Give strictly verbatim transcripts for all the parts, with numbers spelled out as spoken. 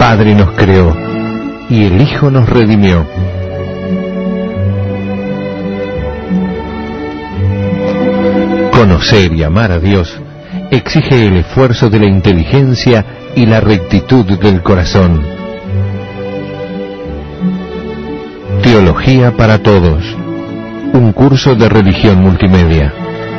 Padre nos creó y el Hijo nos redimió. Conocer y amar a Dios exige el esfuerzo de la inteligencia y la rectitud del corazón. Teología para Todos, un curso de religión multimedia.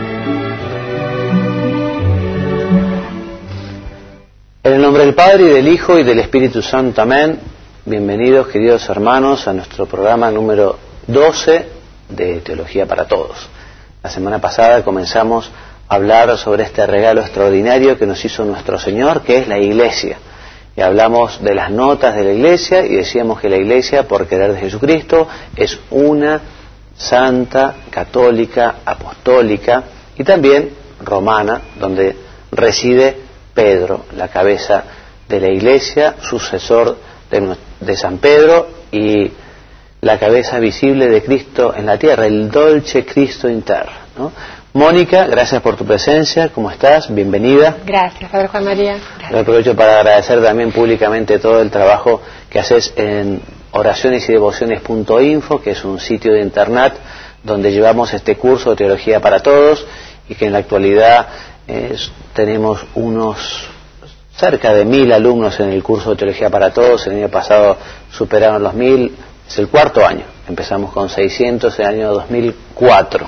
En el nombre del Padre, y del Hijo, y del Espíritu Santo. Amén. Bienvenidos, queridos hermanos, a nuestro programa número doce de Teología para Todos. La semana pasada comenzamos a hablar sobre este regalo extraordinario que nos hizo nuestro Señor, que es la Iglesia. Y hablamos de las notas de la Iglesia y decíamos que la Iglesia, por querer de Jesucristo, es una, santa, católica, apostólica y también romana, donde reside Pedro, la cabeza de la Iglesia, sucesor de, de San Pedro y la cabeza visible de Cristo en la tierra, el Dolce Cristo in terra, ¿no? Mónica, gracias por tu presencia, ¿cómo estás? Bienvenida. Gracias, Padre Juan María. Gracias. Aprovecho para agradecer también públicamente todo el trabajo que haces en oraciones y devociones punto info, que es un sitio de internet donde llevamos este curso de Teología para Todos y que en la actualidad es, tenemos unos cerca de mil alumnos en el curso de Teología para Todos. El año pasado superaron los mil, es el cuarto año, empezamos con seiscientos en el año dos mil cuatro.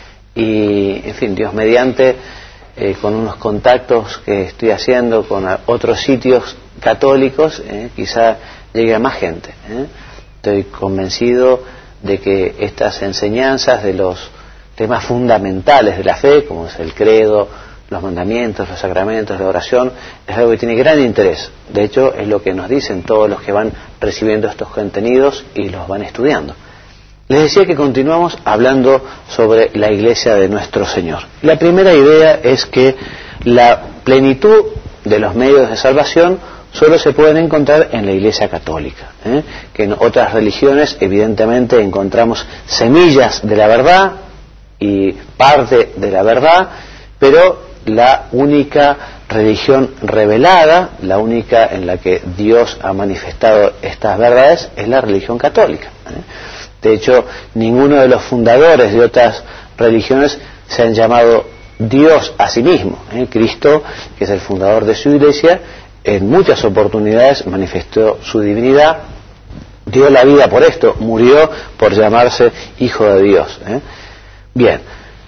Y, en fin, Dios mediante, eh, con unos contactos que estoy haciendo con otros sitios católicos, eh, quizá llegue a más gente. Eh. Estoy convencido de que estas enseñanzas de los temas fundamentales de la fe, como es el credo, los mandamientos, los sacramentos, la oración, es algo que tiene gran interés. De hecho, es lo que nos dicen todos los que van recibiendo estos contenidos y los van estudiando. Les decía que continuamos hablando sobre la Iglesia de nuestro Señor. La primera idea es que la plenitud de los medios de salvación solo se pueden encontrar en la Iglesia católica, ¿eh? que en otras religiones evidentemente encontramos semillas de la verdad y parte de la verdad, pero la única religión revelada, la única en la que Dios ha manifestado estas verdades, es la religión católica. ¿eh? De hecho, ninguno de los fundadores de otras religiones se han llamado Dios a sí mismo. ¿eh? Cristo, que es el fundador de su Iglesia, en muchas oportunidades manifestó su divinidad, dio la vida por esto, murió por llamarse Hijo de Dios. ¿eh? Bien,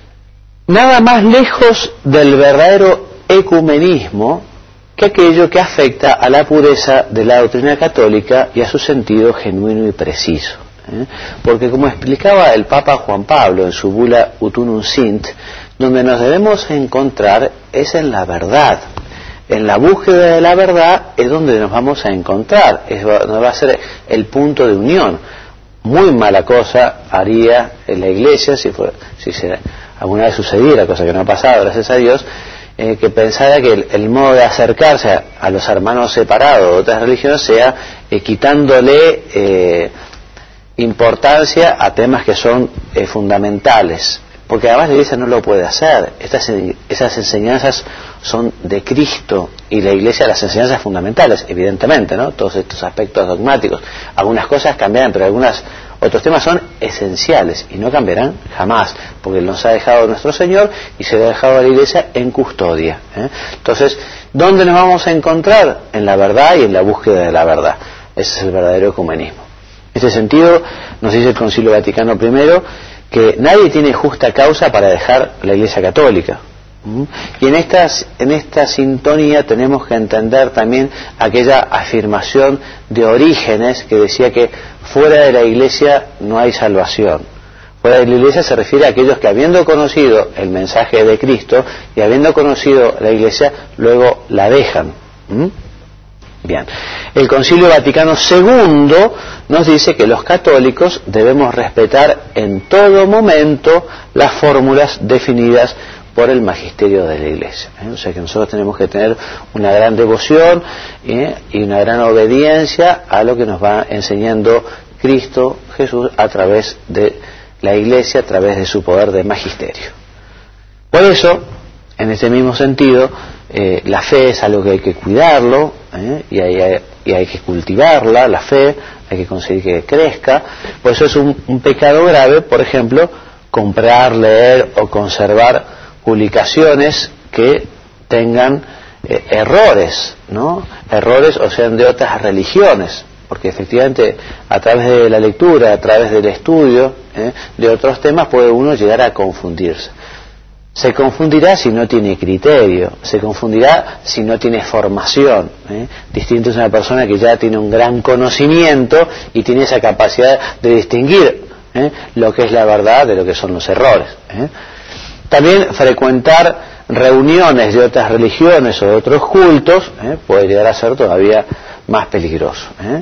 nada más lejos del verdadero ecumenismo que aquello que afecta a la pureza de la doctrina católica y a su sentido genuino y preciso. ¿eh? Porque, como explicaba el Papa Juan Pablo en su bula Ut Unum Sint, donde nos debemos encontrar es en la verdad. En la búsqueda de la verdad es donde nos vamos a encontrar, es donde va a ser el punto de unión. Muy mala cosa haría en la Iglesia, si, fuera, si se, alguna vez sucediera, cosa que no ha pasado, gracias a Dios, eh, que pensara que el, el modo de acercarse a, a los hermanos separados de otras religiones sea eh, quitándole eh, importancia a temas que son eh, fundamentales, porque además la Iglesia no lo puede hacer. Estas, esas enseñanzas son de Cristo y la Iglesia las enseñanzas fundamentales, evidentemente, ¿no? Todos estos aspectos dogmáticos, algunas cosas cambiarán, pero algunos otros temas son esenciales y no cambiarán jamás, porque nos ha dejado nuestro Señor y se le ha dejado a la Iglesia en custodia. ¿eh? Entonces, ¿dónde nos vamos a encontrar? En la verdad y en la búsqueda de la verdad. Ese es el verdadero ecumenismo. En este sentido, nos dice el Concilio Vaticano primero que nadie tiene justa causa para dejar la Iglesia católica. ¿Mm? Y en, estas, en esta sintonía tenemos que entender también aquella afirmación de Orígenes que decía que fuera de la Iglesia no hay salvación. Fuera de la Iglesia se refiere a aquellos que, habiendo conocido el mensaje de Cristo y habiendo conocido la Iglesia, luego la dejan. ¿Mm? Bien, el Concilio Vaticano segundo nos dice que los católicos debemos respetar en todo momento las fórmulas definidas por el magisterio de la Iglesia. ¿eh? O sea que nosotros tenemos que tener una gran devoción ¿eh? y una gran obediencia a lo que nos va enseñando Cristo Jesús a través de la Iglesia, a través de su poder de magisterio. Por eso, en este mismo sentido, eh, la fe es algo que hay que cuidarlo, ¿eh? y, hay, y hay que cultivarla, la fe, hay que conseguir que crezca. Por eso es un, un pecado grave, por ejemplo, comprar, leer o conservar publicaciones que tengan eh, errores, ¿no? Errores o sean de otras religiones, porque efectivamente a través de la lectura, a través del estudio ¿eh? de otros temas puede uno llegar a confundirse. Se confundirá si no tiene criterio, se confundirá si no tiene formación. ¿eh? Distinto es una persona que ya tiene un gran conocimiento y tiene esa capacidad de distinguir ¿eh? lo que es la verdad de lo que son los errores. ¿eh? También frecuentar reuniones de otras religiones o de otros cultos ¿eh? puede llegar a ser todavía más peligroso. ¿eh?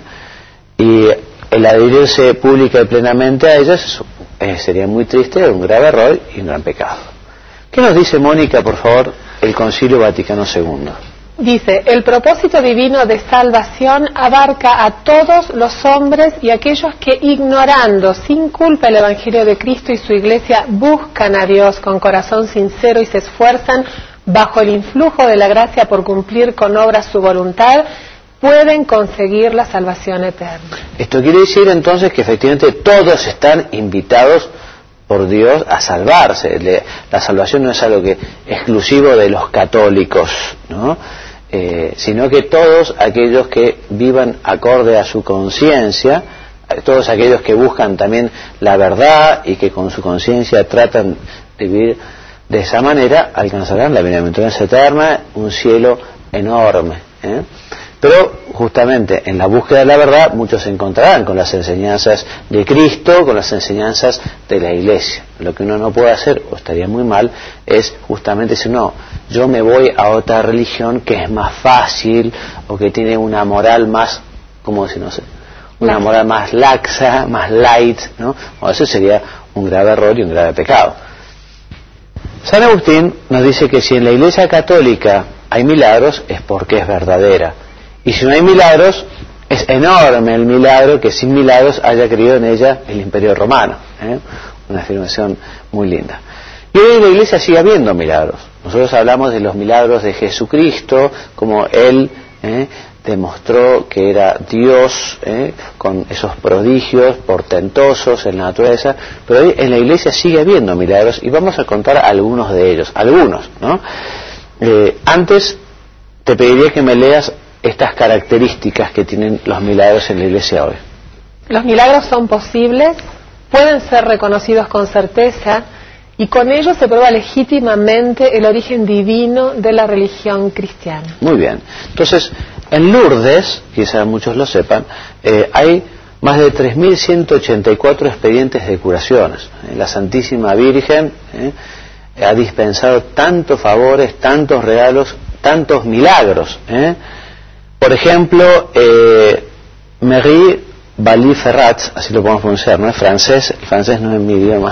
Y el adherirse pública y plenamente a ellas eh, sería muy triste, un grave error y un gran pecado. ¿Qué nos dice, Mónica, por favor, el Concilio Vaticano segundo? Dice, el propósito divino de salvación abarca a todos los hombres y aquellos que, ignorando sin culpa el Evangelio de Cristo y su Iglesia, buscan a Dios con corazón sincero y se esfuerzan bajo el influjo de la gracia por cumplir con obras su voluntad, pueden conseguir la salvación eterna. Esto quiere decir entonces que efectivamente todos están invitados por Dios a salvarse. La salvación no es algo que exclusivo de los católicos, ¿no? Eh, sino que todos aquellos que vivan acorde a su conciencia, todos aquellos que buscan también la verdad y que con su conciencia tratan de vivir de esa manera, alcanzarán la bienaventuranza eterna, un cielo enorme. ¿eh? Pero justamente en la búsqueda de la verdad muchos se encontrarán con las enseñanzas de Cristo, con las enseñanzas de la Iglesia. Lo que uno no puede hacer, o estaría muy mal, es justamente decir, no, yo me voy a otra religión que es más fácil o que tiene una moral más, ¿cómo decir? No sé, una moral más laxa, más light, ¿no? O eso sería un grave error y un grave pecado. San Agustín nos dice que si en la Iglesia Católica hay milagros es porque es verdadera. Y si no hay milagros, es enorme el milagro que sin milagros haya creído en ella el Imperio Romano. ¿eh? Una afirmación muy linda. Y hoy en la Iglesia sigue habiendo milagros. Nosotros hablamos de los milagros de Jesucristo, como Él ¿eh? demostró que era Dios, ¿eh? con esos prodigios portentosos en la naturaleza, pero hoy en la Iglesia sigue habiendo milagros y vamos a contar algunos de ellos, algunos, ¿no? Eh, antes te pediría que me leas estas características que tienen los milagros en la Iglesia hoy. Los milagros son posibles, pueden ser reconocidos con certeza y con ellos se prueba legítimamente el origen divino de la religión cristiana. Muy bien. Entonces, en Lourdes, quizá muchos lo sepan, eh, hay más de tres mil ciento ochenta y cuatro expedientes de curaciones. Eh, la Santísima Virgen eh, ha dispensado tantos favores, tantos regalos, tantos milagros. ¿eh? Por ejemplo, eh, Marie Bailly-Ferrat, así lo podemos pronunciar, ¿no? Es francés, el francés no es mi idioma.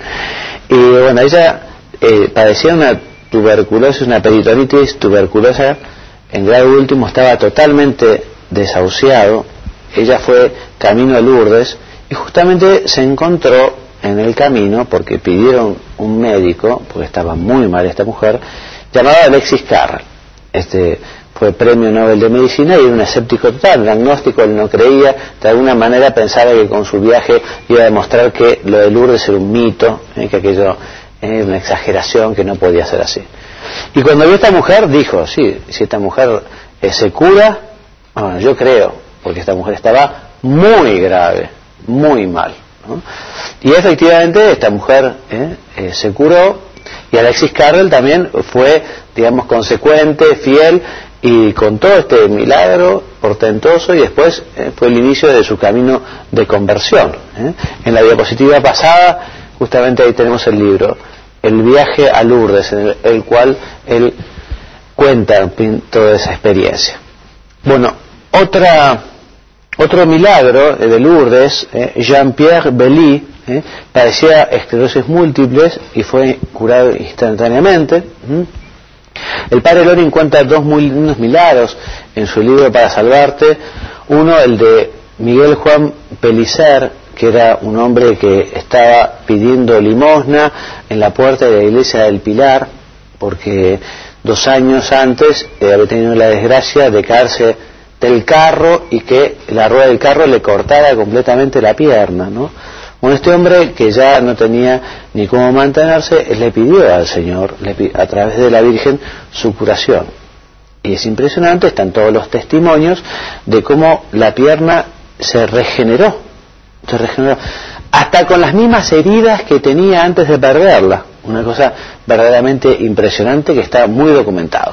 Y bueno, ella eh, padecía una tuberculosis, una peritonitis tuberculosa, en grado último, estaba totalmente desahuciado. Ella fue camino a Lourdes y justamente se encontró en el camino, porque pidieron un médico, porque estaba muy mal esta mujer, llamado Alexis Carrel. Este fue premio Nobel de Medicina y era un escéptico total, un agnóstico, él no creía, de alguna manera pensaba que con su viaje iba a demostrar que lo de Lourdes era un mito, eh, que aquello era una exageración, que no podía ser así. Y cuando vio a esta mujer dijo, sí, si esta mujer eh, se cura, bueno, yo creo, porque esta mujer estaba muy grave, muy mal, ¿no? Y efectivamente esta mujer eh, eh, se curó, y Alexis Carrel también fue, digamos, consecuente, fiel, y contó este milagro portentoso y después eh, fue el inicio de su camino de conversión. ¿eh? En la diapositiva pasada, justamente ahí tenemos el libro, El viaje a Lourdes, en el, el cual él cuenta toda esa experiencia. Bueno, otra, otro milagro de Lourdes, eh, Jean-Pierre Belly, eh, padecía esclerosis múltiples y fue curado instantáneamente. ¿eh? El padre Loring cuenta dos muy lindos milagros en su libro Para Salvarte. Uno, el de Miguel Juan Pellicer, que era un hombre que estaba pidiendo limosna en la puerta de la iglesia del Pilar, porque dos años antes eh, había tenido la desgracia de caerse del carro y que la rueda del carro le cortara completamente la pierna, ¿no? Bueno, este hombre, que ya no tenía ni cómo mantenerse, le pidió al Señor, le pidió, a través de la Virgen, su curación. Y es impresionante, están todos los testimonios de cómo la pierna se regeneró, se regeneró, hasta con las mismas heridas que tenía antes de perderla. Una cosa verdaderamente impresionante que está muy documentado.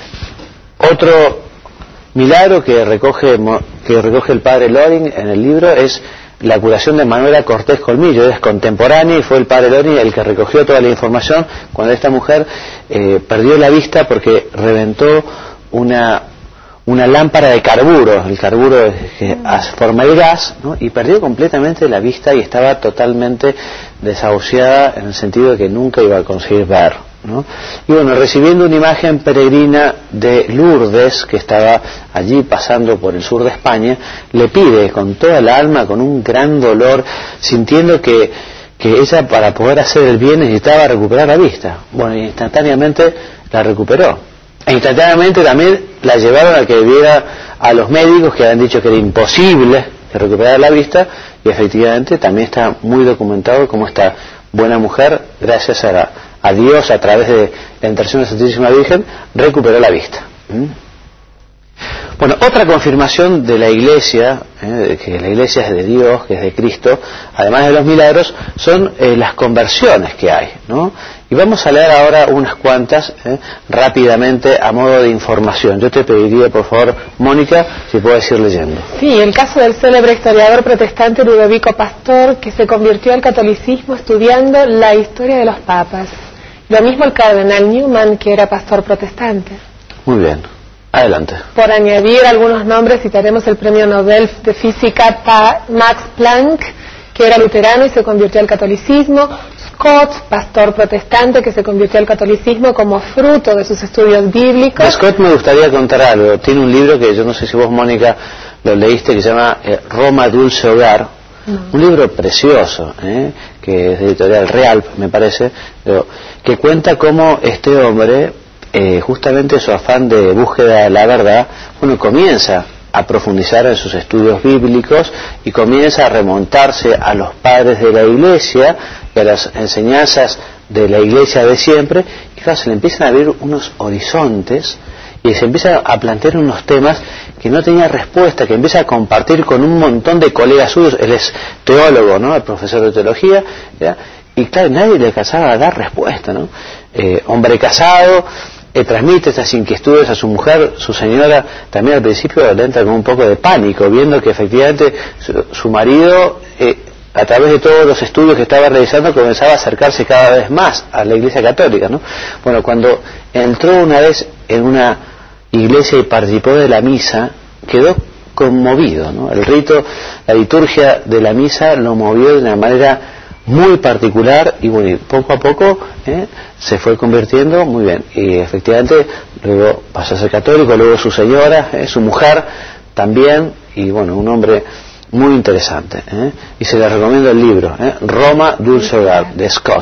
Otro milagro que recoge, que recoge el padre Loring en el libro es la curación de Manuela Cortés Colmillo. Es contemporánea y fue el padre Loring el que recogió toda la información cuando esta mujer eh, perdió la vista porque reventó una, una lámpara de carburo. El carburo es que forma el gas, ¿no? Y perdió completamente la vista y estaba totalmente desahuciada en el sentido de que nunca iba a conseguir ver, ¿no? Y bueno, recibiendo una imagen peregrina de Lourdes, que estaba allí pasando por el sur de España, le pide con toda la alma, con un gran dolor, sintiendo que, que ella, para poder hacer el bien, necesitaba recuperar la vista. Bueno, y instantáneamente la recuperó. E instantáneamente también la llevaron a que viera a los médicos que habían dicho que era imposible que recuperara la vista, y efectivamente también está muy documentado cómo esta buena mujer, gracias a la a Dios, a través de la intercesión de la Santísima Virgen, recuperó la vista. ¿Mm? Bueno, otra confirmación de la Iglesia, eh, de que la Iglesia es de Dios, que es de Cristo, además de los milagros, son eh, las conversiones que hay, ¿no? Y vamos a leer ahora unas cuantas, eh, rápidamente, a modo de información. Yo te pediría, por favor, Mónica, si puedes ir leyendo. Sí, el caso del célebre historiador protestante Ludovico Pastor, que se convirtió al catolicismo estudiando la historia de los papas. Lo mismo el cardenal Newman, que era pastor protestante. Muy bien. Adelante. Por añadir algunos nombres, citaremos el premio Nobel de Física pa Max Planck, que era luterano y se convirtió al catolicismo. Scott, pastor protestante, que se convirtió al catolicismo como fruto de sus estudios bíblicos. De Scott me gustaría contar algo. Tiene un libro que yo no sé si vos, Mónica, lo leíste, que se llama eh, Roma Dulce Hogar. No. Un libro precioso, ¿eh? que es de editorial Real, me parece, pero que cuenta cómo este hombre, eh, justamente su afán de búsqueda de la verdad, bueno, comienza a profundizar en sus estudios bíblicos y comienza a remontarse a los padres de la Iglesia y a las enseñanzas de la Iglesia de siempre, y claro, se le empiezan a abrir unos horizontes y se empieza a plantear unos temas que no tenía respuesta, que empieza a compartir con un montón de colegas suyos. Él es teólogo, ¿no? El profesor de teología, ¿ya? Y claro, nadie le alcanzaba a dar respuesta, ¿no? Eh, hombre casado, eh, transmite estas inquietudes a su mujer. Su señora también al principio le entra con un poco de pánico, viendo que efectivamente su, su marido, eh, a través de todos los estudios que estaba realizando, comenzaba a acercarse cada vez más a la Iglesia Católica, ¿no? Bueno, cuando entró una vez en una iglesia y participó de la misa, quedó conmovido, ¿no? El rito, la liturgia de la misa lo movió de una manera muy particular y bueno, poco a poco ¿eh? se fue convirtiendo muy bien, y efectivamente luego pasó a ser católico, luego su señora, ¿eh? su mujer también, y bueno, un hombre muy interesante, ¿eh? y se le recomiendo el libro, ¿eh? Roma Dulce Hogar, de Scott.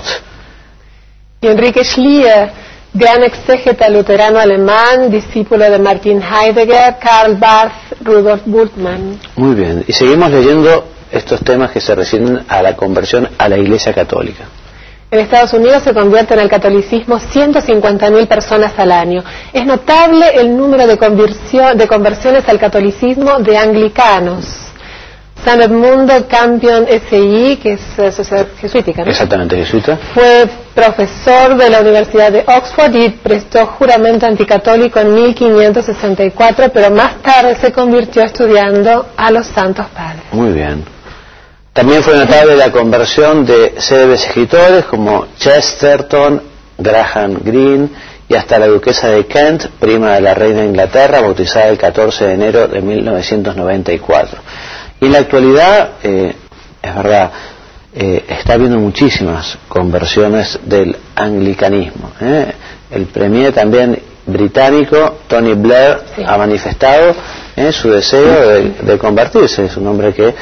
Y Enrique Schlier, gran exégeta luterano alemán, discípulo de Martin Heidegger, Karl Barth, Rudolf Bultmann. Muy bien, y seguimos leyendo estos temas que se refieren a la conversión a la Iglesia Católica. En Estados Unidos se convierten al catolicismo ciento cincuenta mil personas al año. Es notable el número de, conversión, de conversiones al catolicismo de anglicanos. San Edmundo Campion S I, que es eh, sociedad jesuítica, ¿no? Exactamente, jesuita. Fue profesor de la Universidad de Oxford y prestó juramento anticatólico en mil quinientos sesenta y cuatro, pero más tarde se convirtió estudiando a los Santos Padres. Muy bien. También fue notable la conversión de célebres escritores como Chesterton, Graham Greene y hasta la duquesa de Kent, prima de la reina de Inglaterra, bautizada el catorce de enero de mil novecientos noventa y cuatro. Y en la actualidad, eh, es verdad, eh, está habiendo muchísimas conversiones del anglicanismo. ¿eh? El premier también británico, Tony Blair, sí. ha manifestado eh, su deseo de, de convertirse. Es un hombre que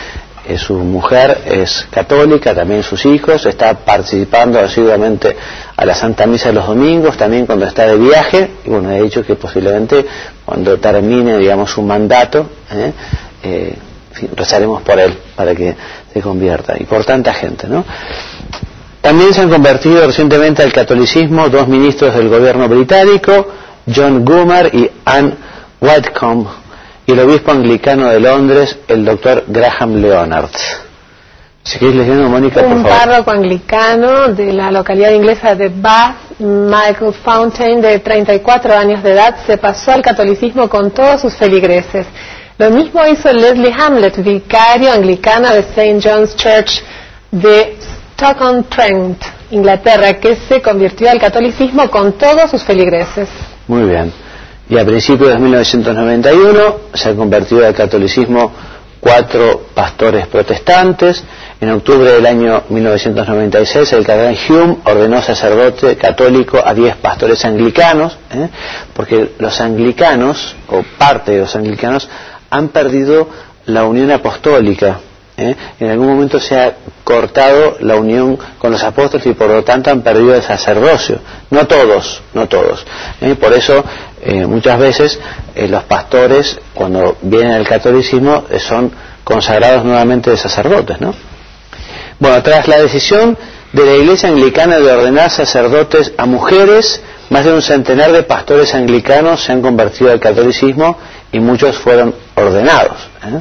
eh, su mujer es católica, también sus hijos, está participando asiduamente a la Santa Misa los domingos, también cuando está de viaje, y bueno, he dicho que posiblemente cuando termine, digamos, su mandato, eh, eh, en fin, rezaremos por él para que se convierta, y por tanta gente, ¿no? También se han convertido recientemente al catolicismo dos ministros del gobierno británico, John Goomer y Anne Whitcomb, y el obispo anglicano de Londres, el doctor Graham Leonard. Si quieres leyendo, Mónica, por favor. Un párroco anglicano de la localidad inglesa de Bath, Michael Fountain, de treinta y cuatro años de edad, se pasó al catolicismo con todos sus feligreses. Lo mismo hizo Leslie Hamlet, vicario anglicano de Saint John's Church de Stoke-on-Trent, Inglaterra, que se convirtió al catolicismo con todos sus feligreses. Muy bien. Y a principios de mil novecientos noventa y uno se han convertido al catolicismo cuatro pastores protestantes. En octubre del año mil novecientos noventa y seis el cardenal Hume ordenó sacerdote católico a diez pastores anglicanos, ¿eh? porque los anglicanos, o parte de los anglicanos, han perdido la unión apostólica. ¿Eh? En algún momento se ha cortado la unión con los apóstoles y por lo tanto han perdido el sacerdocio. No todos, no todos. ¿Eh? Por eso eh, muchas veces eh, los pastores, cuando vienen al catolicismo, eh, son consagrados nuevamente de sacerdotes, ¿no? Bueno, tras la decisión de la Iglesia Anglicana de ordenar sacerdotes a mujeres, más de un centenar de pastores anglicanos se han convertido al catolicismo y muchos fueron ordenados. ¿Eh?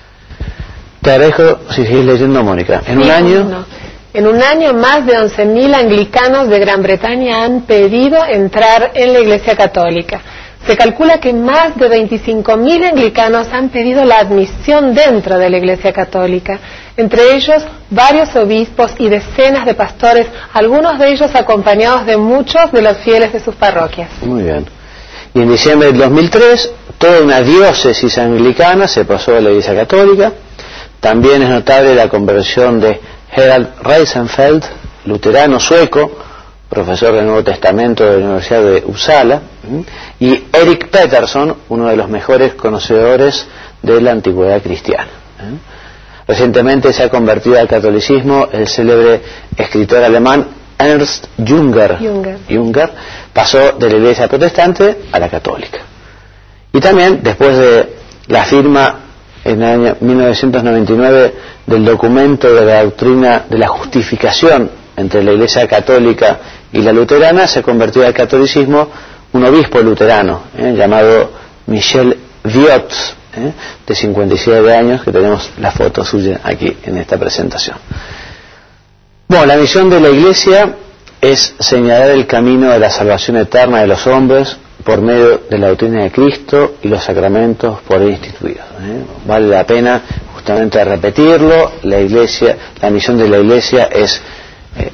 Te agradezco si sigues leyendo, Mónica. En sí, un año... No. En un año, más de once mil anglicanos de Gran Bretaña han pedido entrar en la Iglesia Católica. Se calcula que más de veinticinco mil anglicanos han pedido la admisión dentro de la Iglesia Católica. Entre ellos, varios obispos y decenas de pastores, algunos de ellos acompañados de muchos de los fieles de sus parroquias. Muy bien. Y en diciembre del dos mil tres, toda una diócesis anglicana se pasó a la Iglesia Católica. También es notable la conversión de Gerald Reisenfeld, luterano sueco, profesor del Nuevo Testamento de la Universidad de Uppsala, y Eric Peterson, uno de los mejores conocedores de la antigüedad cristiana. Recientemente se ha convertido al catolicismo el célebre escritor alemán Ernst Jünger. Jünger. Jünger pasó de la Iglesia protestante a la católica. Y también, después de la firma en el año mil novecientos noventa y nueve del documento de la doctrina de la justificación entre la Iglesia Católica y la luterana, se convirtió al catolicismo un obispo luterano eh, llamado Michel Viot, eh, de cincuenta y siete años, que tenemos la foto suya aquí en esta presentación. Bueno, la misión de la Iglesia es señalar el camino de la salvación eterna de los hombres por medio de la doctrina de Cristo y los sacramentos por él instituidos. ¿eh? Vale la pena justamente repetirlo. La Iglesia, la misión de la Iglesia es eh,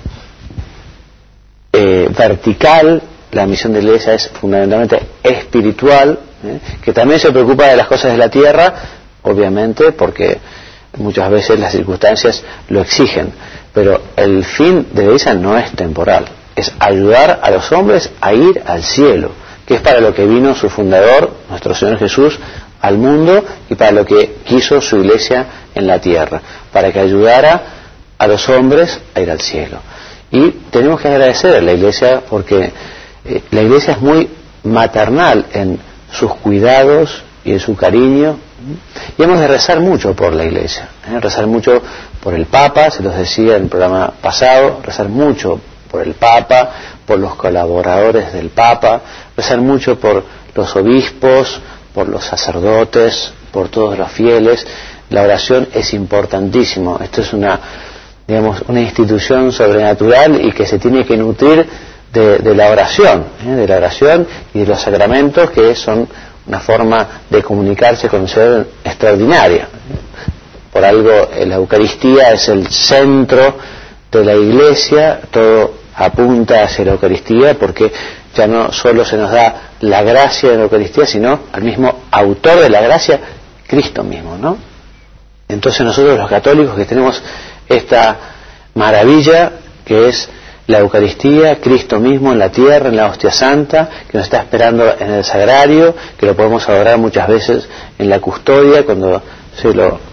eh, vertical. La misión de la Iglesia es fundamentalmente espiritual, ¿eh? que también se preocupa de las cosas de la tierra, obviamente, porque muchas veces las circunstancias lo exigen. Pero el fin de la Iglesia no es temporal, es ayudar a los hombres a ir al cielo, que es para lo que vino su fundador, nuestro Señor Jesús, al mundo y para lo que quiso su Iglesia en la tierra, para que ayudara a los hombres a ir al cielo. Y tenemos que agradecer a la Iglesia porque eh, la Iglesia es muy maternal en sus cuidados y en su cariño, y hemos de rezar mucho por la Iglesia, ¿eh? rezar mucho por el Papa, se los decía en el programa pasado, rezar mucho por el Papa, por los colaboradores del Papa, rezar mucho por los obispos, por los sacerdotes, por todos los fieles. La oración es importantísimo. Esto es una, digamos, una institución sobrenatural y que se tiene que nutrir de, de la oración, ¿eh? de la oración y de los sacramentos, que son una forma de comunicarse con el Señor extraordinaria. Por algo la Eucaristía es el centro de la Iglesia, todo apunta hacia la Eucaristía, porque ya no solo se nos da la gracia de la Eucaristía, sino al mismo autor de la gracia, Cristo mismo, ¿no? Entonces nosotros los católicos que tenemos esta maravilla que es la Eucaristía, Cristo mismo en la tierra, en la hostia santa, que nos está esperando en el sagrario, que lo podemos adorar muchas veces en la custodia, cuando se lo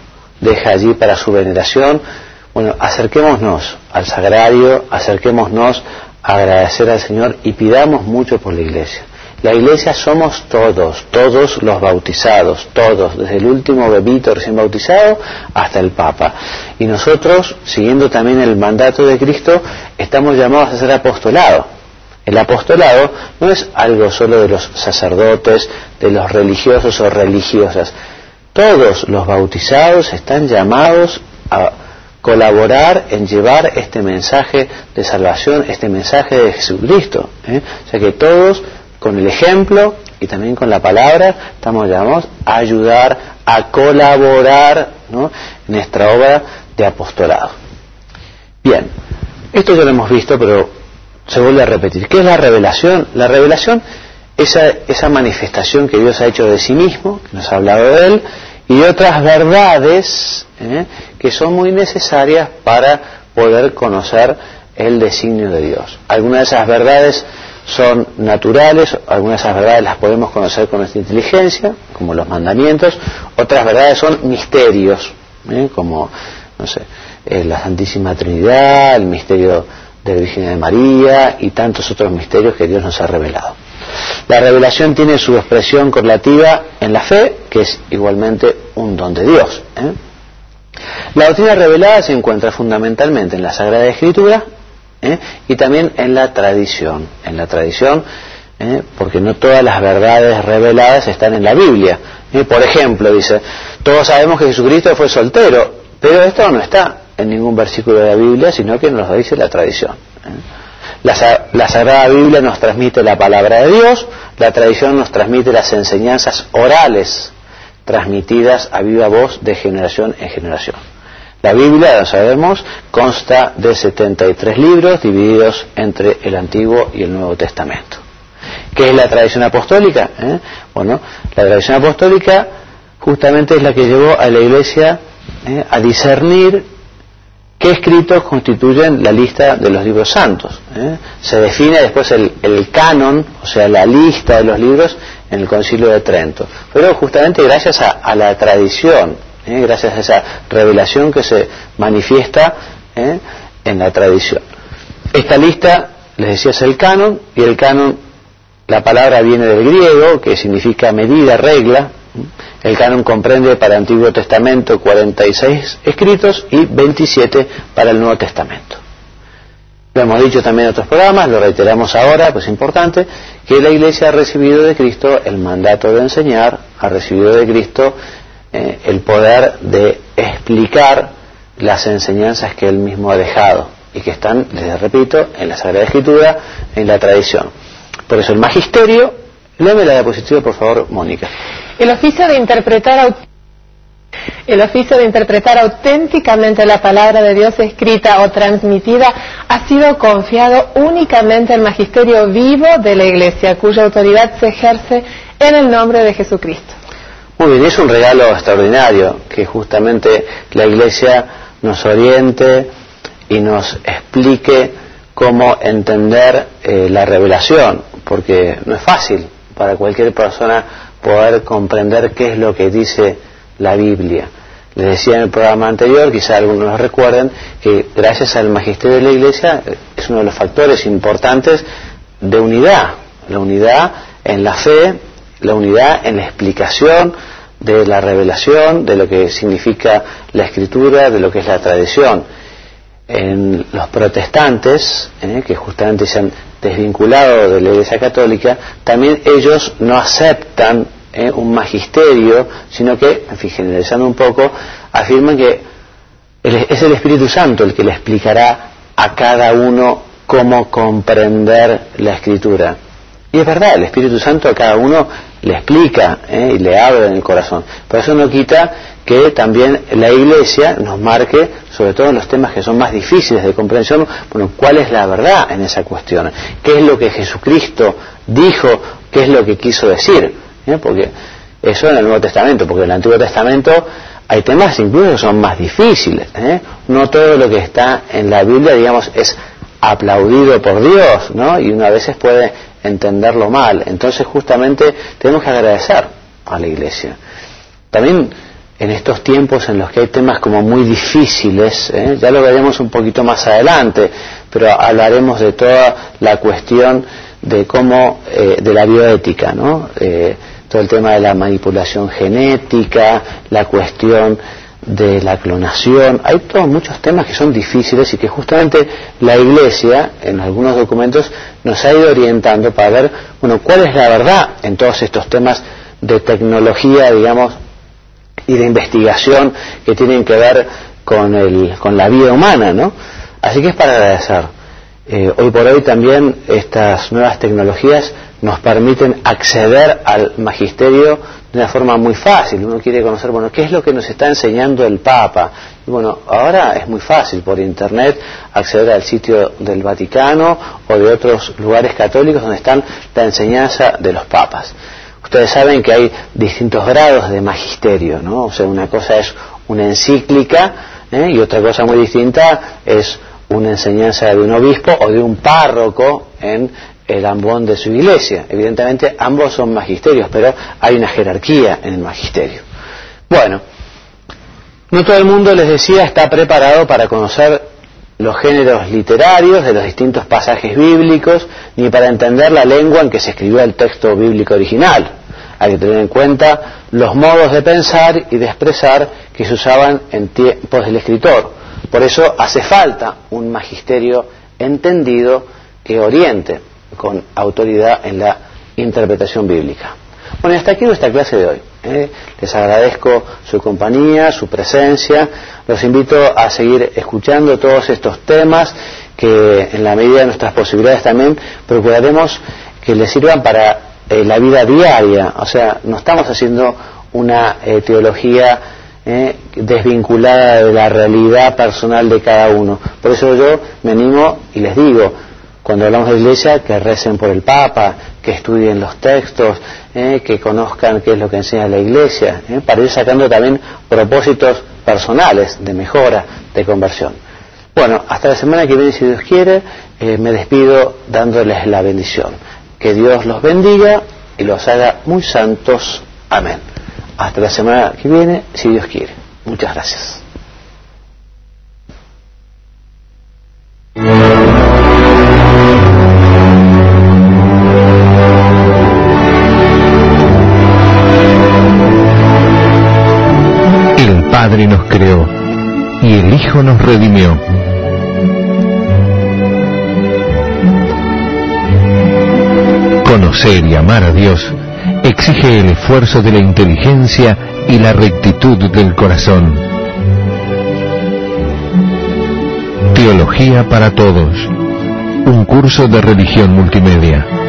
deja allí para su veneración. Bueno, acerquémonos al sagrario, acerquémonos a agradecer al Señor y pidamos mucho por la Iglesia. La Iglesia somos todos, todos los bautizados, todos, desde el último bebito recién bautizado hasta el Papa. Y nosotros, siguiendo también el mandato de Cristo, estamos llamados a ser apostolado. El apostolado no es algo solo de los sacerdotes, de los religiosos o religiosas. Todos los bautizados están llamados a colaborar en llevar este mensaje de salvación, este mensaje de Jesucristo, ¿eh? O sea que todos, con el ejemplo y también con la palabra, estamos llamados a ayudar, a colaborar, ¿no?, en nuestra obra de apostolado. Bien, esto ya lo hemos visto, pero se vuelve a repetir. ¿Qué es la revelación? La revelación, esa, esa manifestación que Dios ha hecho de sí mismo, que nos ha hablado de Él, y otras verdades ¿eh? que son muy necesarias para poder conocer el designio de Dios. Algunas de esas verdades son naturales, algunas de esas verdades las podemos conocer con nuestra inteligencia, como los mandamientos. Otras verdades son misterios, ¿eh? como, no sé, eh, la Santísima Trinidad, el misterio de la Virgen de María y tantos otros misterios que Dios nos ha revelado. La revelación tiene su expresión correlativa en la fe, que es igualmente un don de Dios, ¿eh? La doctrina revelada se encuentra fundamentalmente en la Sagrada Escritura, ¿eh? y también en la tradición. En la tradición, ¿eh? porque no todas las verdades reveladas están en la Biblia. ¿eh? Por ejemplo, dice, todos sabemos que Jesucristo fue soltero, pero esto no está en ningún versículo de la Biblia, sino que nos lo dice la tradición. ¿eh? La, la Sagrada Biblia nos transmite la palabra de Dios, la tradición nos transmite las enseñanzas orales, transmitidas a viva voz de generación en generación. La Biblia, lo sabemos, consta de setenta y tres libros divididos entre el Antiguo y el Nuevo Testamento. ¿Qué es la tradición apostólica? ¿Eh? Bueno, la tradición apostólica justamente es la que llevó a la Iglesia ¿eh? a discernir qué escritos constituyen la lista de los libros santos. ¿eh? Se define después el, el canon, o sea, la lista de los libros en el Concilio de Trento. Pero justamente gracias a, a la tradición, ¿eh? gracias a esa revelación que se manifiesta ¿eh? en la tradición. Esta lista, les decía, es el canon, y el canon, la palabra viene del griego, que significa medida, regla. El canon comprende para el Antiguo Testamento cuarenta y seis escritos y veintisiete para el Nuevo Testamento. Lo hemos dicho también en otros programas, lo reiteramos ahora, pues es importante, que la Iglesia ha recibido de Cristo el mandato de enseñar, ha recibido de Cristo eh, el poder de explicar las enseñanzas que Él mismo ha dejado y que están, les repito, en la Sagrada Escritura, en la tradición. Por eso el magisterio, léeme la diapositiva por favor, Mónica. El oficio de interpretar el oficio de interpretar auténticamente la palabra de Dios escrita o transmitida ha sido confiado únicamente al magisterio vivo de la Iglesia, cuya autoridad se ejerce en el nombre de Jesucristo. Muy bien, es un regalo extraordinario que justamente la Iglesia nos oriente y nos explique cómo entender eh, la revelación, porque no es fácil para cualquier persona poder comprender qué es lo que dice la Biblia. Les decía en el programa anterior, quizá algunos lo recuerden, que gracias al magisterio de la Iglesia es uno de los factores importantes de unidad, la unidad en la fe, la unidad en la explicación de la revelación, de lo que significa la Escritura, de lo que es la tradición. En los protestantes, eh, que justamente se han desvinculado de la Iglesia Católica, también ellos no aceptan eh, un magisterio, sino que, en fin, generalizando un poco, afirman que el, es el Espíritu Santo el que le explicará a cada uno cómo comprender la Escritura. Y es verdad, el Espíritu Santo a cada uno le explica eh, y le abre en el corazón. Pero eso no quita que también la Iglesia nos marque, sobre todo en los temas que son más difíciles de comprensión, bueno, cuál es la verdad en esa cuestión, qué es lo que Jesucristo dijo, qué es lo que quiso decir, ¿eh? Porque eso en el Nuevo Testamento, porque en el Antiguo Testamento hay temas incluso que son más difíciles, ¿eh? No todo lo que está en la Biblia, digamos, es aplaudido por Dios, ¿no? Y uno a veces puede entenderlo mal. Entonces justamente tenemos que agradecer a la Iglesia. También en estos tiempos en los que hay temas como muy difíciles, ¿eh? Ya lo veremos un poquito más adelante, pero hablaremos de toda la cuestión de cómo, eh, de la bioética, ¿no? Eh, todo el tema de la manipulación genética, la cuestión de la clonación, hay todos muchos temas que son difíciles y que justamente la Iglesia, en algunos documentos, nos ha ido orientando para ver, bueno, cuál es la verdad en todos estos temas de tecnología, digamos, y de investigación que tienen que ver con el, con la vida humana, ¿no? Así que es para agradecer. Eh, hoy por hoy también estas nuevas tecnologías nos permiten acceder al magisterio de una forma muy fácil. Uno quiere conocer, bueno, ¿qué es lo que nos está enseñando el Papa? Y bueno, ahora es muy fácil por internet acceder al sitio del Vaticano o de otros lugares católicos donde están la enseñanza de los papas. Ustedes saben que hay distintos grados de magisterio, ¿no? O sea, una cosa es una encíclica, ¿eh? Y otra cosa muy distinta es una enseñanza de un obispo o de un párroco en el ambón de su iglesia. Evidentemente ambos son magisterios, pero hay una jerarquía en el magisterio. Bueno, no todo el mundo, les decía, está preparado para conocer los géneros literarios de los distintos pasajes bíblicos, ni para entender la lengua en que se escribió el texto bíblico original. Hay que tener en cuenta los modos de pensar y de expresar que se usaban en tiempos del escritor. Por eso hace falta un magisterio entendido que oriente con autoridad en la interpretación bíblica. Bueno, y hasta aquí nuestra clase de hoy. ¿eh? Les agradezco su compañía, su presencia. Los invito a seguir escuchando todos estos temas que, en la medida de nuestras posibilidades, también procuraremos que les sirvan para eh, la vida diaria. O sea, no estamos haciendo una eh, teología eh, desvinculada de la realidad personal de cada uno. Por eso yo me animo y les digo, cuando hablamos de iglesia, que recen por el Papa, que estudien los textos, eh, que conozcan qué es lo que enseña la iglesia, eh, para ir sacando también propósitos personales de mejora, de conversión. Bueno, hasta la semana que viene, si Dios quiere, eh, me despido dándoles la bendición. Que Dios los bendiga y los haga muy santos. Amén. Hasta la semana que viene, si Dios quiere. Muchas gracias. El Padre nos creó y el Hijo nos redimió. Conocer y amar a Dios exige el esfuerzo de la inteligencia y la rectitud del corazón. Teología para todos, un curso de religión multimedia.